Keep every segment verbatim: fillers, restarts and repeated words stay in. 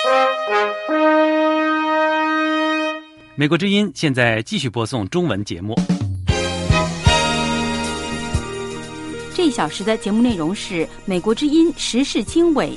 美国之音现在继续播送中文节目。 这一小时的节目内容是美国之音时事经纬。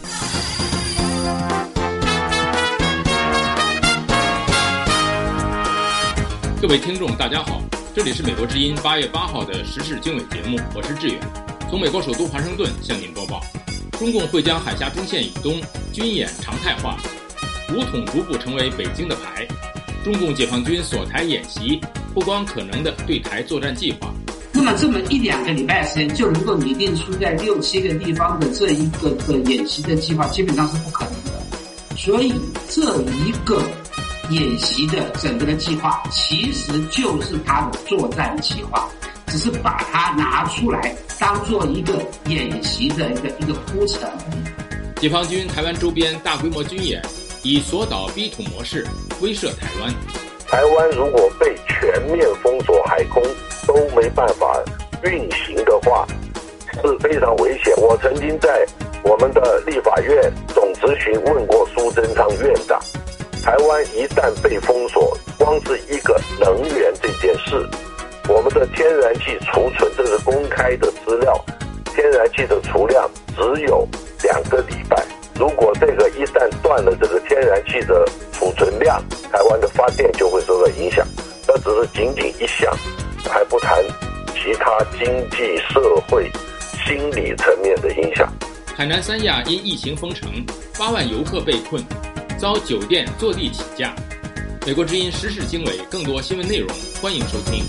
各位听众大家好，这里是美国之音八月八号的时事经纬节目，我是志远，从美国首都华盛顿向您播报。中共会将海峡中线以东军演常态化，武统逐步成为北京的牌。中共解放军锁台演习，不光可能的对台作战计划。 那么这么一两个礼拜时间就能够拟定出在六七个地方的这一个的演习的计划，基本上是不可能的。所以这一个演习的整个的计划，其实就是他的作战计划，只是把它拿出来当做一个演习的一个一个铺陈。 解放军台湾周边大规模军演，以锁岛逼土模式威慑台湾。 台湾如果被全面封锁海空都没办法运行的话，是非常危险。我曾经在我们的立法院总咨询问过苏贞昌院长，台湾一旦被封锁，光是一个能源这件事，我们的天然气储存，这是公开的资料，天然气的储量只有两个礼拜。如果这个一旦断了这个天然气的储存量，台湾的发电就会受到影响。这只是仅仅一项，还不谈其他经济社会心理层面的影响。 海南三亚因疫情封城，八万游客被困，遭酒店坐地起价。美国之音时事经纬，更多新闻内容欢迎收听。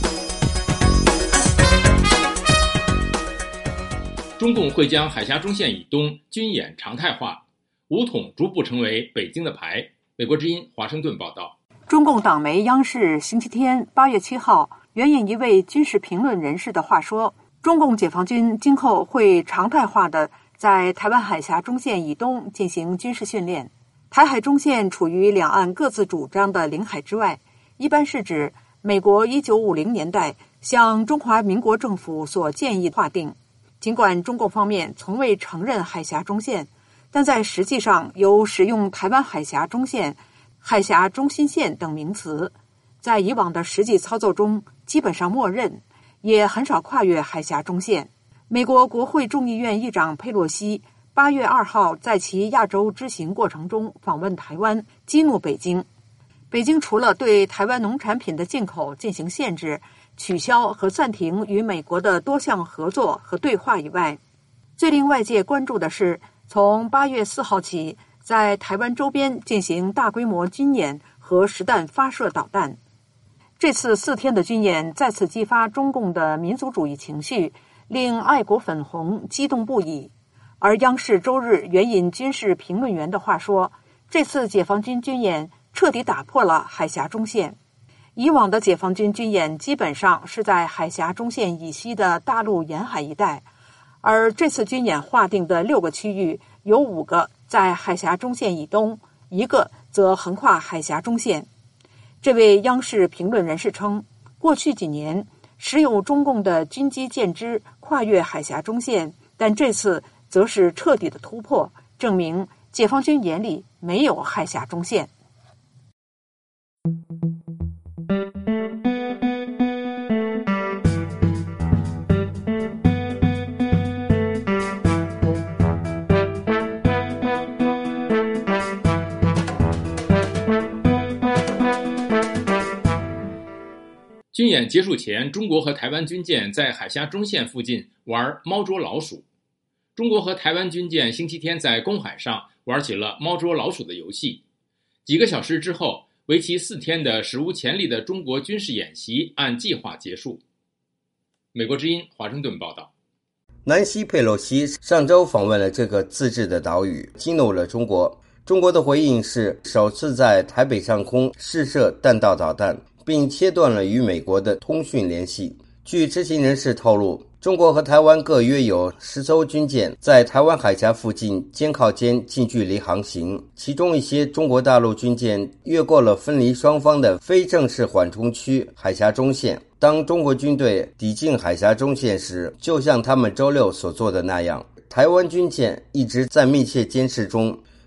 中共会将海峡中线以东军演常态化，武统逐步成为北京的牌。美国之音华盛顿报道。 中共党媒央视星期天八月七号援引一位军事评论人士的话说，中共解放军今后会常态化的在台湾海峡中线以东进行军事训练。台海中线处于两岸各自主张的领海之外，一般是指美国一九五零年代向中华民国政府所建议划定。尽管中共方面从未承认海峡中线，但在实际上有使用台湾海峡中线、海峡中心线等名词，在以往的实际操作中基本上默认，也很少跨越海峡中线。美国国会众议院议长佩洛西八月二号在其亚洲之行过程中访问台湾，激怒北京。北京除了对台湾农产品的进口进行限制、取消和暂停与美国的多项合作和对话以外，最令外界关注的是从八月四号起在台湾周边进行大规模军演和实弹发射导弹。这次四天的军演再次激发中共的民族主义情绪，令爱国粉红激动不已。而央视周日援引军事评论员的话说，这次解放军军演彻底打破了海峡中线。以往的解放军军演基本上是在海峡中线以西的大陆沿海一带，而这次军演划定的六个区域有五个在海峡中线以东，一个则横跨海峡中线。这位央视评论人士称，过去几年时有中共的军机舰只跨越海峡中线，但这次则是彻底的突破，证明解放军眼里没有海峡中线。 军演结束前，中国和台湾军舰在海峡中线附近玩猫捉老鼠。中国和台湾军舰星期天在公海上玩起了猫捉老鼠的游戏。几个小时之后，为期四天的史无前例的中国军事演习按计划结束。美国之音华盛顿报道。 南希·佩洛西上周访问了这个自治的岛屿，激怒了中国。中国的回应是首次在台北上空试射弹道导弹，并切断了与美国的通讯联系。据知情人士透露，中国和台湾各约有十艘军舰在台湾海峡附近肩靠肩近距离航行，其中一些中国大陆军舰越过了分离双方的非正式缓冲区海峡中线。当中国军队抵近海峡中线时，就像他们周六所做的那样，台湾军舰一直在密切监视中，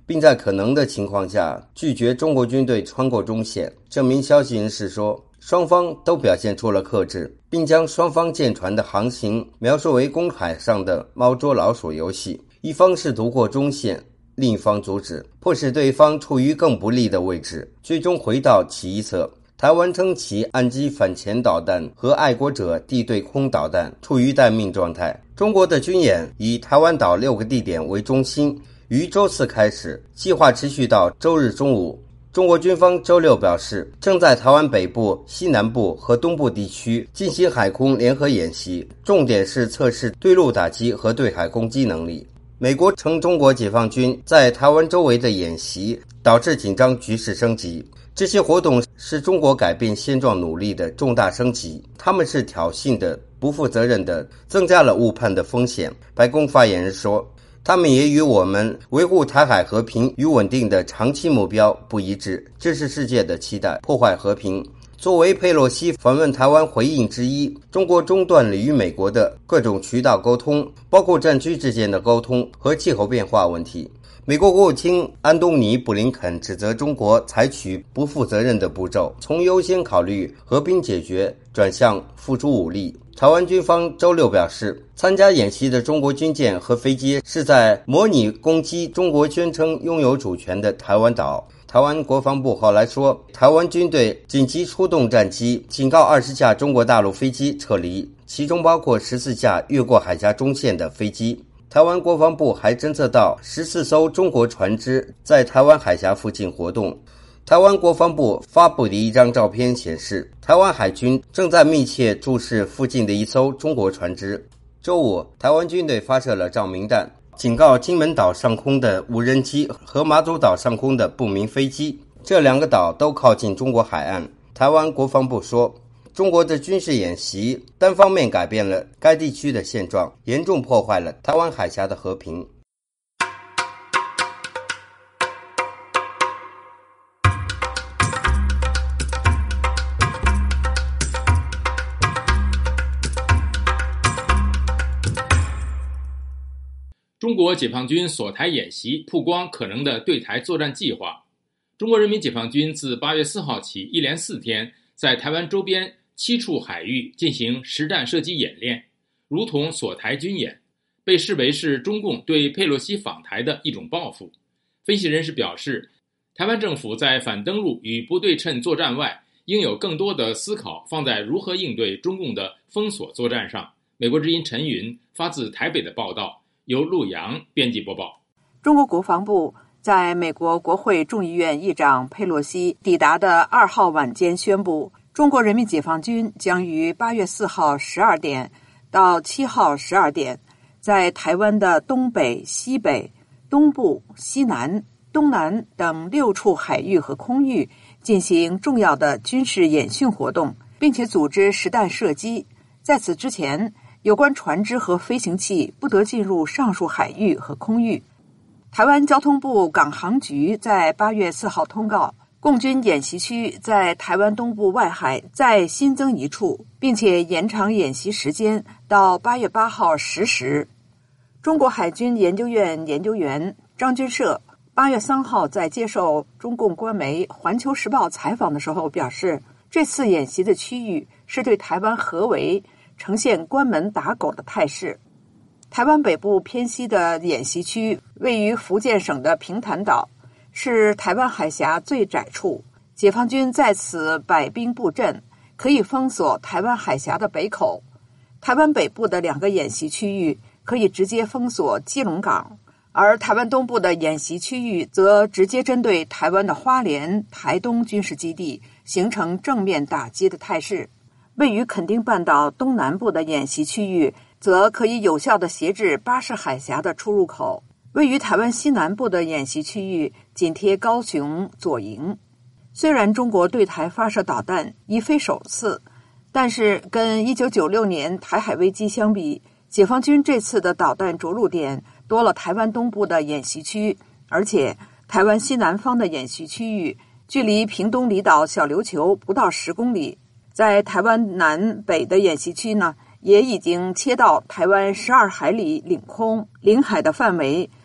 并在可能的情况下拒绝中国军队穿过中线。这名消息人士说，双方都表现出了克制，并将双方舰船的航行描述为公海上的猫捉老鼠游戏，一方试图过中线，另一方阻止，迫使对方处于更不利的位置，最终回到其一侧。台湾称其岸基反潜导弹和爱国者地对空导弹处于待命状态。中国的军演以台湾岛六个地点为中心，于周四开始，计划持续到周日中午。中国军方周六表示，正在台湾北部、西南部和东部地区进行海空联合演习，重点是测试对陆打击和对海攻击能力。美国称中国解放军在台湾周围的演习导致紧张局势升级，这些活动是中国改变现状努力的重大升级，他们是挑衅的、不负责任的，增加了误判的风险。白宫发言人说，他们也与我们维护台海和平与稳定的长期目标不一致，这是世界的期待，破坏和平。作为佩洛西访问台湾回应之一，中国中断了与美国的各种渠道沟通，包括战区之间的沟通和气候变化问题。美国国务卿安东尼·布林肯指责中国采取不负责任的步骤，从优先考虑和平解决转向付出武力。台湾军方周六表示，参加演习的中国军舰和飞机是在模拟攻击中国宣称拥有主权的台湾岛。台湾国防部后来说，台湾军队紧急出动战机，警告二十架中国大陆飞机撤离，其中包括十四架越过海峡中线的飞机。台湾国防部还侦测到十四艘中国船只在台湾海峡附近活动。台湾国防部发布的一张照片显示，台湾海军正在密切注视附近的一艘中国船只。周五，台湾军队发射了照明弹，警告金门岛上空的无人机和马祖岛上空的不明飞机，这两个岛都靠近中国海岸。台湾国防部说，中国的军事演习单方面改变了该地区的现状，严重破坏了台湾海峡的和平。 中国解放军锁台演习曝光可能的对台作战计划。中国人民解放军自八月四号起一连四天在台湾周边七处海域进行实战射击演练，如同锁台军演，被视为是中共对佩洛西访台的一种报复。分析人士表示，台湾政府在反登陆与不对称作战外，应有更多的思考放在如何应对中共的封锁作战上。美国之音陈云发自台北的报道，由陆洋编辑播报。 中国国防部在美国国会众议院议长佩洛西抵达的二号晚间宣布，中国人民解放军将于八月四号十二点到七号十二点，在台湾的东北、西北、东部、西南、东南等六处海域和空域进行重要的军事演训活动，并且组织实弹射击。在此之前，有关船只和飞行器不得进入上述海域和空域。台湾交通部港航局在八月四号通告，共军演习区在台湾东部外海再新增一处，并且延长演习时间到八月八号十时。中国海军研究院研究员张军社八月三号在接受中共官媒《环球时报》采访的时候表示，这次演习的区域是对台湾合围呈现关门打狗的态势。台湾北部偏西的演习区位于福建省的平潭岛，是台湾海峡最窄处。解放军在此摆兵布阵，可以封锁台湾海峡的北口。台湾北部的两个演习区域可以直接封锁基隆港，而台湾东部的演习区域则直接针对台湾的花莲、台东军事基地，形成正面打击的态势。位于垦丁半岛东南部的演习区域则可以有效地挟制巴士海峡的出入口。位于台湾西南部的演习区域紧贴高雄左营。虽然中国对台发射导弹已非首次，但是跟一九九六年台海危机相比，解放军这次的导弹着陆点多了台湾东部的演习区，而且台湾西南方的演习区域距离屏东离岛小琉球不到十公里。在台湾南北的演习区呢，也已经切到台湾十二海里领空，领海的范围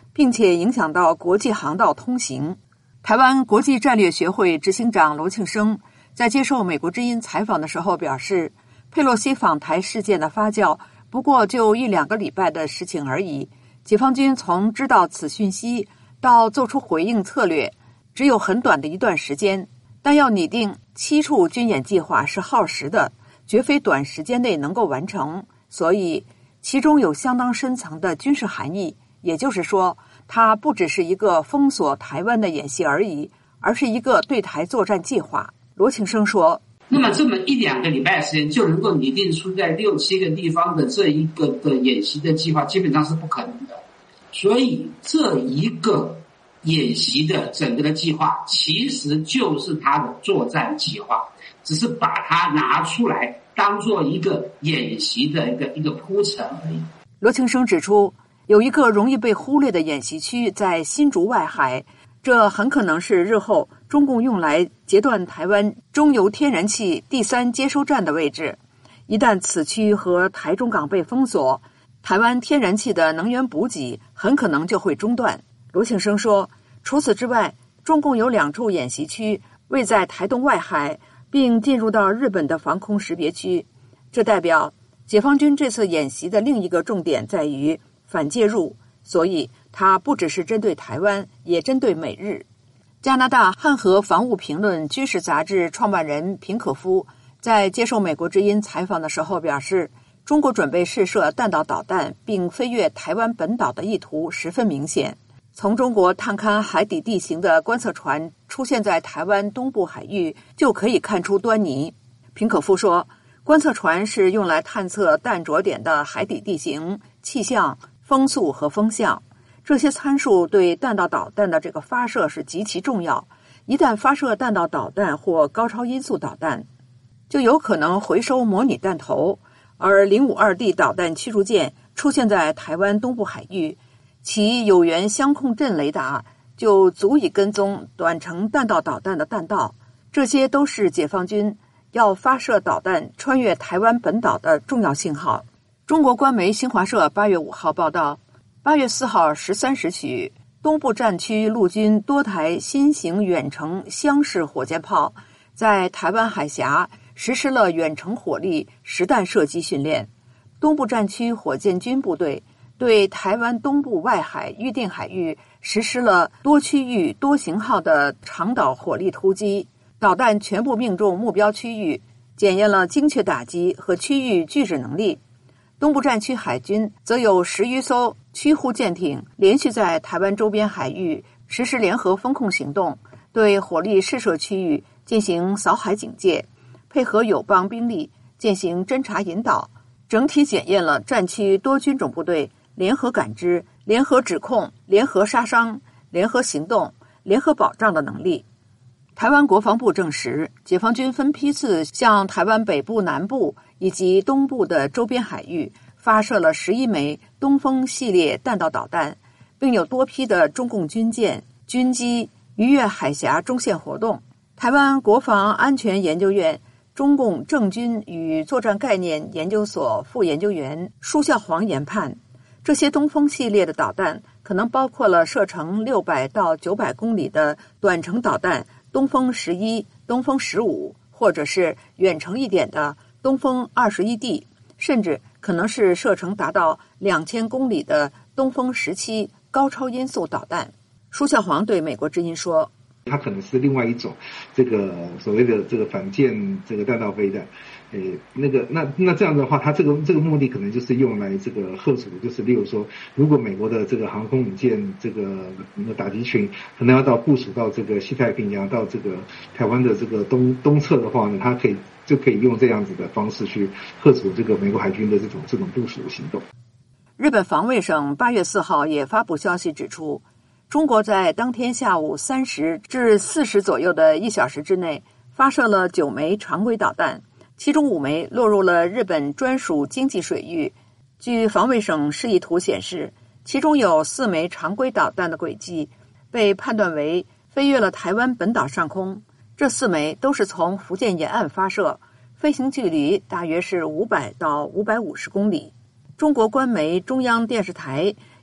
并且影响到国际航道通行。台湾国际战略学会执行长罗庆生在接受美国之音采访的时候表示，佩洛西访台事件的发酵不过就一两个礼拜的事情而已，解放军从知道此讯息到做出回应策略只有很短的一段时间，但要拟定七处军演计划是耗时的，绝非短时间内能够完成，所以其中有相当深层的军事含义，也就是说它不只是一个封锁台湾的演习而已，而是一个对台作战计划。罗庆生说， 那么这么一两个礼拜的时间就能够拟定出在六七个地方的这一个的演习的计划，基本上是不可能的。所以这一个演习的整个的计划其实就是他的作战计划，只是把它拿出来当做一个演习的一个一个铺陈而已。 罗庆生指出，有一个容易被忽略的演习区在新竹外海，这很可能是日后中共用来截断台湾中油天然气第三接收站的位置。一旦此区和台中港被封锁，台湾天然气的能源补给很可能就会中断。罗庆生说，除此之外，中共有两处演习区位在台东外海，并进入到日本的防空识别区，这代表解放军这次演习的另一个重点在于反介入，所以它不只是针对台湾，也针对美日。加拿大汉和防务评论军事杂志创办人平可夫在接受美国之音采访的时候表示，中国准备试射弹道导弹并飞越台湾本岛的意图十分明显。从中国探勘海底地形的观测船出现在台湾东部海域就可以看出端倪。平可夫说，观测船是用来探测弹着点的海底地形、气象、风速和风向，这些参数对弹道导弹的这个发射是极其重要。一旦发射弹道导弹或高超音速导弹，就有可能回收模拟弹头，而零五二 D 导弹驱逐舰出现在台湾东部海域，其有源相控阵雷达就足以跟踪短程弹道导弹的弹道，这些都是解放军要发射导弹穿越台湾本岛的重要信号。中国官媒新华社八月五号报道，八月四号十三时许，东部战区陆军多台新型远程箱式火箭炮在台湾海峡实施了远程火力实弹射击训练。东部战区火箭军部队对台湾东部外海预定海域实施了多区域多型号的长岛火力突击，导弹全部命中目标区域，检验了精确打击和区域拒止能力。东部战区海军则有十余艘驱护舰艇连续在台湾周边海域实施联合风控行动，对火力试射区域进行扫海警戒，配合友邦兵力进行侦察引导，整体检验了战区多军种部队联合感知、联合指控、联合杀伤、联合行动、联合保障的能力。台湾国防部证实，解放军分批次向台湾北部、南部以及东部的周边海域发射了十一枚东风系列弹道导弹，并有多批的中共军舰、军机逾越海峡中线活动。台湾国防安全研究院中共政军与作战概念研究所副研究员舒孝煌研判，这些东风系列的导弹可能包括了射程六百到九百公里的短程导弹东风十一、东风十五，或者是远程一点的东风二十一 D， 甚至可能是射程达到两千公里的东风十七高超音速导弹。舒孝煌对美国之音说， 它可能是另外一种这个所谓的这个反舰这个弹道飞弹，诶，那个那那这样的话，它这个这个目的可能就是用来这个吓阻，就是例如说，如果美国的这个航空母舰这个打击群可能要到部署到这个西太平洋到这个台湾的这个东东侧的话呢，它可以就可以用这样子的方式去吓阻这个美国海军的这种这种部署的行动。 日本防卫省八月四号也发布消息指出，中国在当天下午三时至四时左右的一小时之内发射了九枚常规导弹，其中五枚落入了日本专属经济水域。据防卫省示意图显示，其中有四枚常规导弹的轨迹被判断为飞越了台湾本岛上空，这四枚都是从福建沿岸发射，飞行距离大约是五百到五百五十公里。中国官媒中央电视台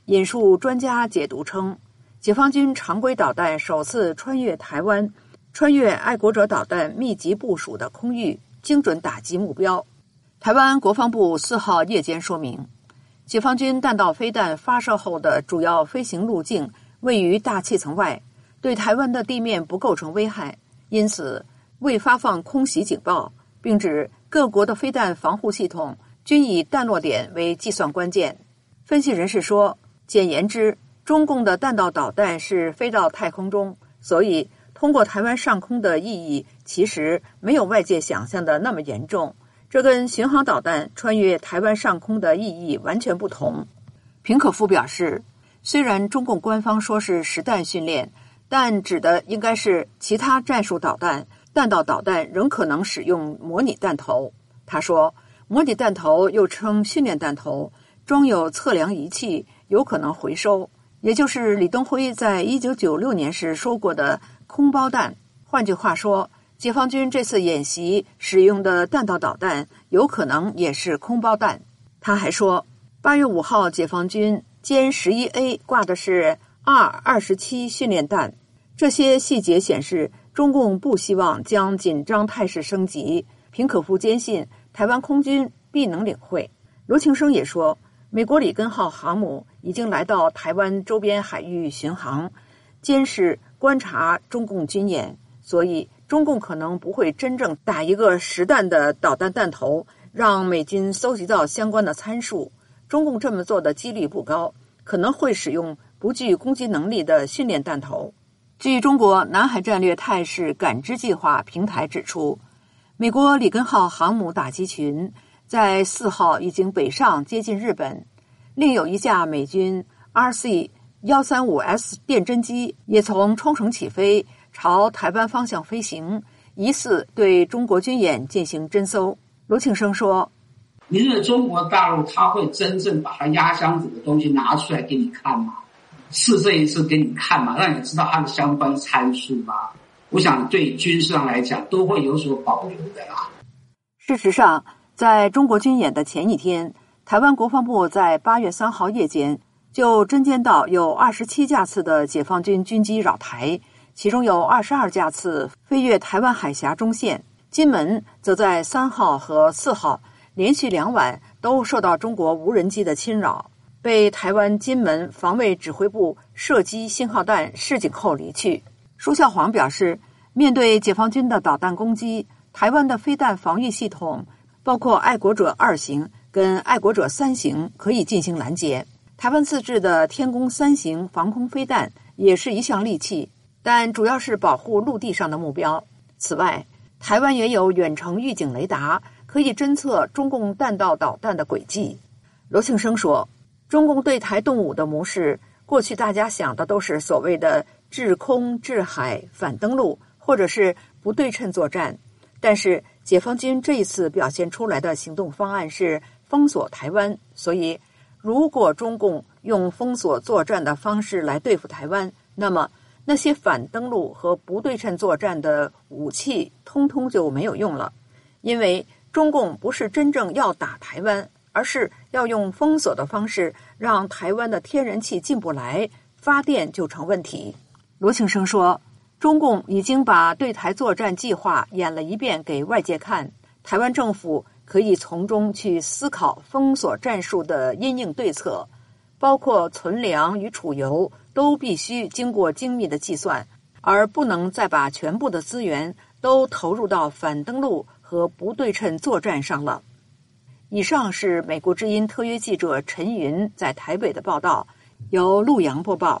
引述专家解读称，解放军常规导弹首次穿越台湾，穿越爱国者导弹密集部署的空域，精准打击目标。台湾国防部四号夜间说明，解放军弹道飞弹发射后的主要飞行路径位于大气层外，对台湾的地面不构成危害，因此未发放空袭警报，并指各国的飞弹防护系统均以弹落点为计算关键。分析人士说，简言之，中共的弹道导弹是飞到太空中，所以通过台湾上空的意义其实没有外界想象的那么严重，这跟巡航导弹穿越台湾上空的意义完全不同。平可夫表示，虽然中共官方说是实弹训练，但指的应该是其他战术导弹，弹道导弹仍可能使用模拟弹头。他说，模拟弹头又称训练弹头，装有测量仪器，有可能回收，也就是李登辉在一九九六年时说过的空包弹。换句话说，解放军这次演习使用的弹道导弹有可能也是空包弹。他还说，八月五号解放军歼 十一 A 挂的是 R 二十七 训练弹。这些细节显示，中共不希望将紧张态势升级。平可夫坚信，台湾空军必能领会。罗庆生也说，美国里根号航母已经来到台湾周边海域巡航，监视观察中共军演，所以中共可能不会真正打一个实弹的导弹弹头，让美军搜集到相关的参数。中共这么做的几率不高，可能会使用不具攻击能力的训练弹头。据中国南海战略态势感知计划平台指出，美国里根号航母打击群在四号已经北上接近日本，另有一架美军 R C 一三五 S 电侦机也从冲绳起飞，朝台湾方向飞行，疑似对中国军演进行侦搜。罗庆生说， 你认为中国大陆他会真正把它压箱子的东西拿出来给你看吗？试这一次给你看嘛，让你知道它的相关参数吗？我想对军事上来讲都会有所保留的啦。 事实上，在中国军演的前一天，台湾国防部在八月三号夜间就侦监到有二十七架次的解放军军机扰台，其中有二十二架次飞越台湾海峡中线。金门则在三号和四号连续两晚都受到中国无人机的侵扰，被台湾金门防卫指挥部射击信号弹示警后离去。舒孝煌表示，面对解放军的导弹攻击，台湾的飞弹防御系统包括爱国者二型跟爱国者三型可以进行拦截，台湾自制的天宫三型防空飞弹也是一项利器，但主要是保护陆地上的目标。此外，台湾也有远程预警雷达，可以侦测中共弹道导弹的轨迹。罗庆生说，中共对台动武的模式，过去大家想的都是所谓的制空、制海、反登陆，或者是不对称作战。但是解放军这一次表现出来的行动方案是封锁台湾，所以如果中共用封锁作战的方式来对付台湾，那么那些反登陆和不对称作战的武器通通就没有用了。因为中共不是真正要打台湾，而是要用封锁的方式让台湾的天然气进不来，发电就成问题。罗庆生说，中共已经把对台作战计划演了一遍给外界看，台湾政府可以从中去思考封锁战术的因应对策，包括存粮与储油都必须经过精密的计算，而不能再把全部的资源都投入到反登陆和不对称作战上了。以上是美国之音特约记者陈云在台北的报道，由陆阳播报。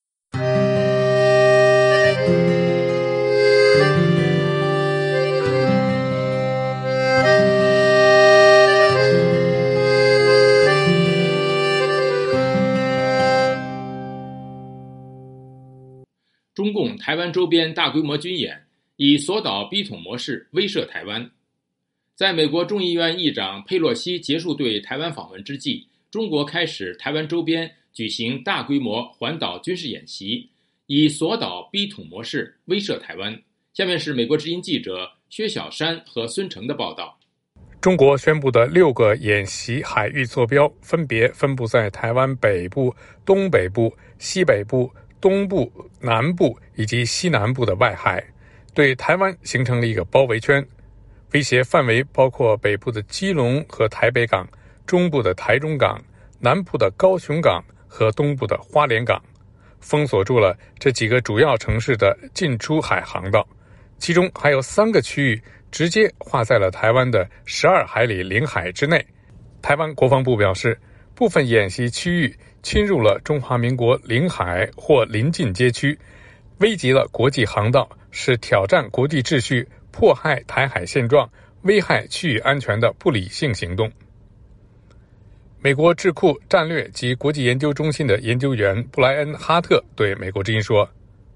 中共台湾周边大规模军演，以锁岛逼统模式威慑台湾。在美国众议院议长佩洛西结束对台湾访问之际，中国开始台湾周边举行大规模环岛军事演习，以锁岛逼统模式威慑台湾。下面是美国之音记者薛小山和孙成的报道。 中国宣布的六个演习海域坐标分别分布在台湾北部、东北部、西北部、东部、南部以及西南部的外海，对台湾形成了一个包围圈，威胁范围包括北部的基隆和台北港、中部的台中港、南部的高雄港和东部的花莲港，封锁住了这几个主要城市的进出海航道，其中还有三个区域直接划在了台湾的十二海里领海之内。台湾国防部表示，部分演习区域侵入了中华民国领海或邻近街区，危及了国际航道，是挑战国际秩序、迫害台海现状、危害区域安全的不理性行动。美国智库战略及国际研究中心的研究员布莱恩·哈特对美国之音说，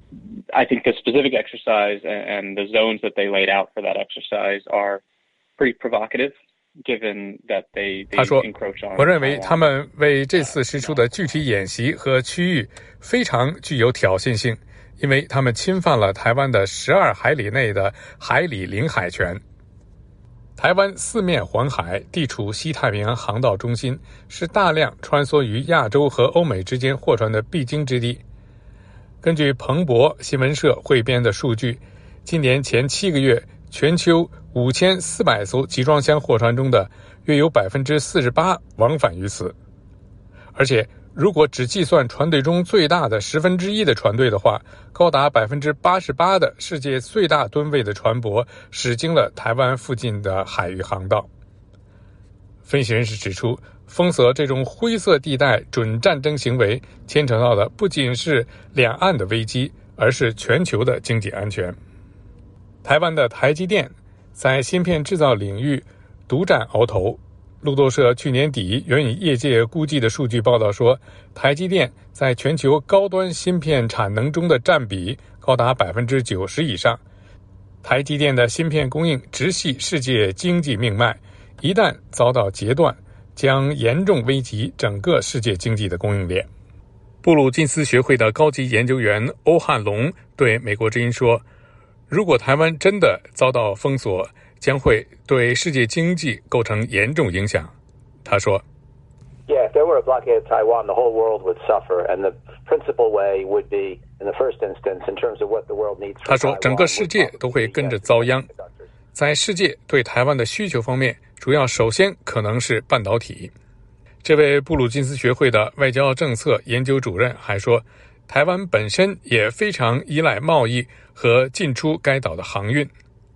I think the specific exercise and the zones that they laid out for that exercise are pretty provocative, given that they, they 他说 encroach on. 我认为他们为这次实施的具体演习和区域非常具有挑衅性，因为他们侵犯了台湾的十二海里内的海里领海权。台湾四面环海，地处西太平洋航道中心，是大量穿梭于亚洲和欧美之间货船的必经之地。根据彭博新闻社汇编的数据，今年前七个月，全球五千四百艘集装箱货船中的约有 百分之四十八 往返于此。而且如果只计算船队中最大的十分之一的船队的话，高达 百分之八十八 的世界最大吨位的船舶驶经了台湾附近的海域航道。分析人士指出，封锁这种灰色地带准战争行为牵扯到的不仅是两岸的危机，而是全球的经济安全。台湾的台积电在芯片制造领域独占鳌头。路透社去年底援引业界估计的数据报道说，台积电在全球高端芯片产能中的占比高达 百分之九十 以上。台积电的芯片供应直系世界经济命脉，一旦遭到截断，将严重危及整个世界经济的供应链。布鲁金斯学会的高级研究员欧汉龙对美国之音说，如果台湾真的遭到封锁，将会对世界经济构成严重影响。他说 Yeah, if there were a blockade of Taiwan, the whole world would suffer, and the principal way would be, in the first instance, in terms of what the world needs from Taiwan. 他说，整个世界都会跟着遭殃。在世界对台湾的需求方面，主要首先可能是半导体。这位布鲁金斯学会的外交政策研究主任还说，台湾本身也非常依赖贸易和进出该岛的航运。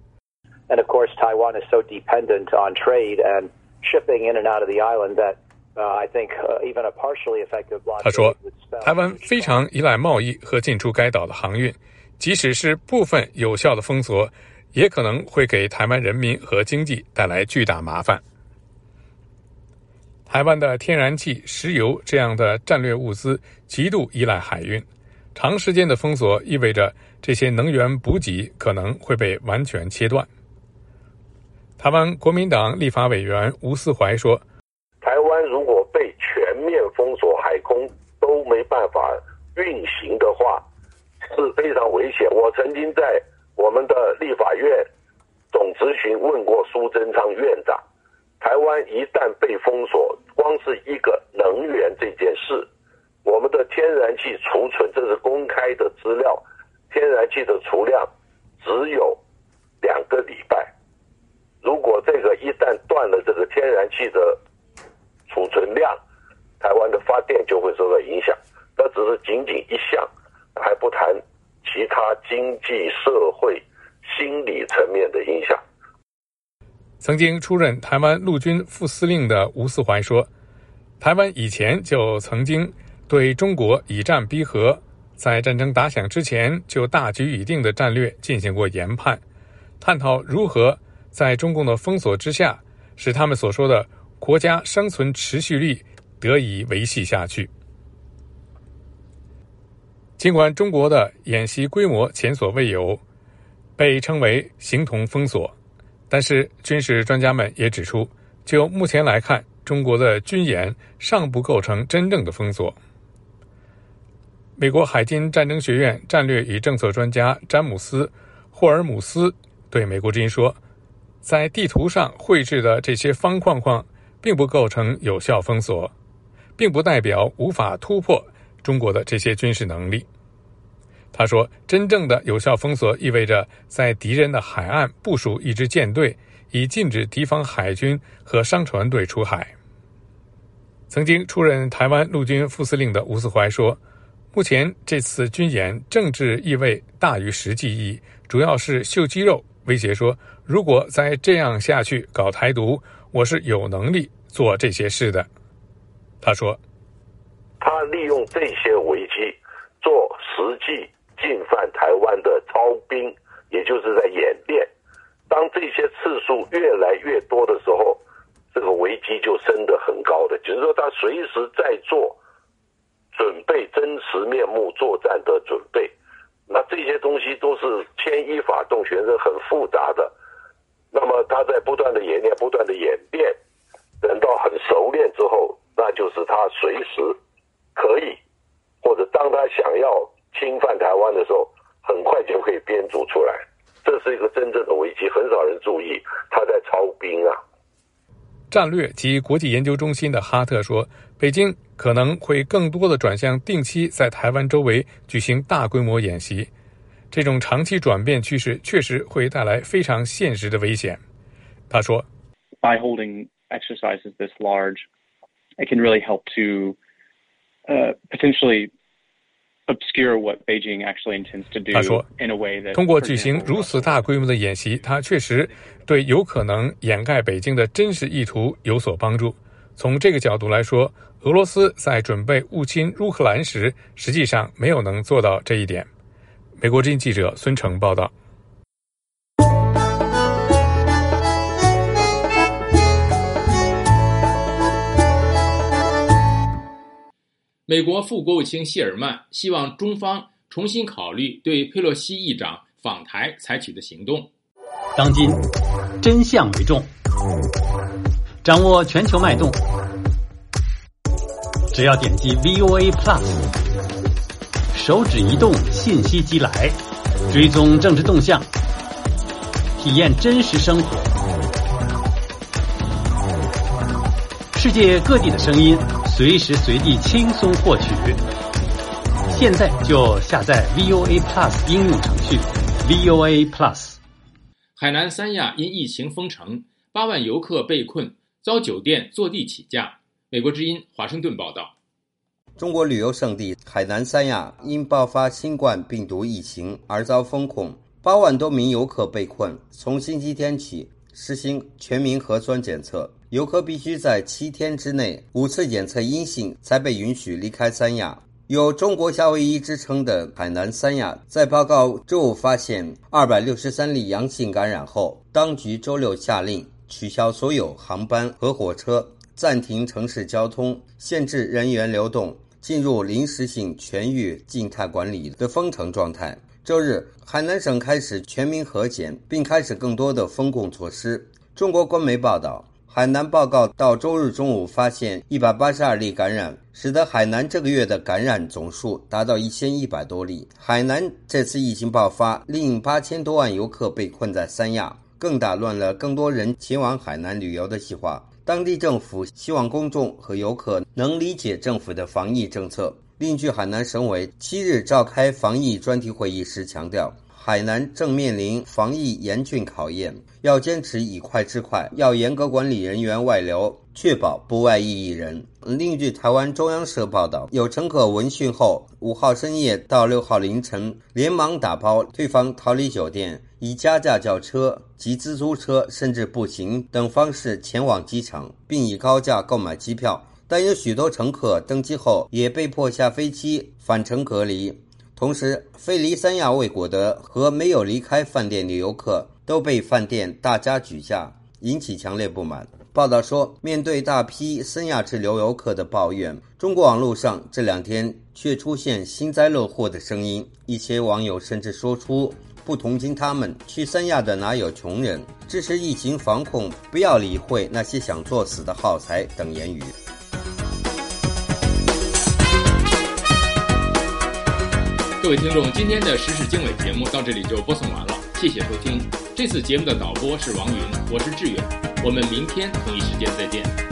And of course, Taiwan is so dependent on trade and shipping in and out of the island that uh, I think uh, even a partially effective blockade. 他说，台湾非常依赖贸易和进出该岛的航运，即使是部分有效的封锁，也可能会给台湾人民和经济带来巨大麻烦。台湾的天然气、石油这样的战略物资极度依赖海运，长时间的封锁意味着这些能源补给可能会被完全切断。台湾国民党立法委员吴思怀说， 台湾如果被全面封锁海空都没办法运行的话，是非常危险。我曾经在我们的立法院总质询问过苏贞昌院长，台湾一旦被封锁，光是一个能源这件事，我们的天然气储存，这是公开的资料，天然气的储量只有两个礼拜。如果这个一旦断了这个天然气的储存量，台湾的发电就会受到影响。那只是仅仅一项，还不谈其他经济、社会、心理层面的影响。 曾经出任台湾陆军副司令的吴思怀说，台湾以前就曾经对中国以战逼和，在战争打响之前就大局已定的战略进行过研判，探讨如何在中共的封锁之下，使他们所说的国家生存持续力得以维系下去。尽管中国的演习规模前所未有，被称为形同封锁，但是军事专家们也指出，就目前来看，中国的军演尚不构成真正的封锁。美国海军战争学院战略与政策专家詹姆斯·霍尔姆斯对美国之音说， 在地图上绘制的这些方框框并不构成有效封锁，并不代表无法突破中国的这些军事能力。他说，真正的有效封锁意味着在敌人的海岸部署一支舰队，以禁止敌方海军和商船队出海。曾经出任台湾陆军副司令的吴斯怀说，目前这次军演政治意味大于实际意义，主要是秀肌肉，威胁说，如果再这样下去搞台独，我是有能力做这些事的。他说， 他利用这些危机做实际进犯台湾的操兵，也就是在演练。当这些次数越来越多的时候，这个危机就升得很高的，就是说他随时在做准备真实面目作战的准备。那这些东西都是牵一发动全身，很复杂的。那么他在不断的演练，不断的演变，等到很熟练之后，那就是他随时可以，或者当他想要侵犯台湾的时候，很快就可以编组出来。这是一个真正的危机，很少人注意他在操兵啊。 战略及国际研究中心的哈特说，北京可能会更多的转向定期在台湾周围举行大规模演习，这种长期转变趋势确实会带来非常现实的危险。他说 By holding exercises this large, it can really help to uh, potentially obscure what Beijing actually intends to do 他说 in a way that 通过举行如此大规模的演习，它确实对有可能掩盖北京的真实意图有所帮助。从这个角度来说，俄罗斯在准备入侵乌克兰时实际上没有能做到这一点。美国之音记者孙成报道。 美国副国务卿谢尔曼希望中方重新考虑对佩洛西议长访台采取的行动。 当今真相为重，掌握全球脉动，只要点击 V O A Plus， 手指移动，信息即来，追踪政治动向，体验真实生活，世界各地的声音，随时随地轻松获取。现在就下载 V O A Plus 应用程序 V O A Plus。 海南三亚因疫情封城，八万游客被困，遭酒店坐地起价。美国之音华盛顿报道。 中国旅游胜地海南三亚因爆发新冠病毒疫情而遭封控，八万多名游客被困。从星期天起实行全民核酸检测，游客必须在七天之内五次检测阴性才被允许离开三亚。有中国夏威夷之称的海南三亚，在报告周五发现二百六十三例阳性感染后，当局周六下令取消所有航班和火车，暂停城市交通，限制人员流动，进入临时性全域静态管理的封城状态。周日，海南省开始全民核检，并开始更多的封控措施。中国官媒报道，海南报告到周日中午发现一百八十二例感染，使得海南这个月的感染总数达到一千一百多例。海南这次疫情爆发，令八千多万游客被困在三亚，更打乱了更多人前往海南旅游的计划。当地政府希望公众和游客能理解政府的防疫政策。另据海南省委七日召开防疫专题会议时强调，海南正面临防疫严峻考验，要坚持以快制快，要严格管理人员外流，确保不外溢艺人。另据台湾中央社报道，有乘客闻讯后，五号深夜到六号凌晨连忙打包退房逃离酒店，以加价叫车及自租车甚至步行等方式前往机场，并以高价购买机票。但有许多乘客登机后也被迫下飞机返程隔离。同时，飞离三亚未果的和没有离开饭店的游客都被饭店大加举价，引起强烈不满。报道说，面对大批三亚滞留游客的抱怨，中国网络上这两天却出现幸灾乐祸的声音，一些网友甚至说出不同情他们，去三亚的哪有穷人，支持疫情防控，不要理会那些想作死的耗材等言语。 各位听众，今天的时事经纬节目到这里就播送完了，谢谢收听。 这次节目的导播是王云，我是志远，我们明天同一时间再见。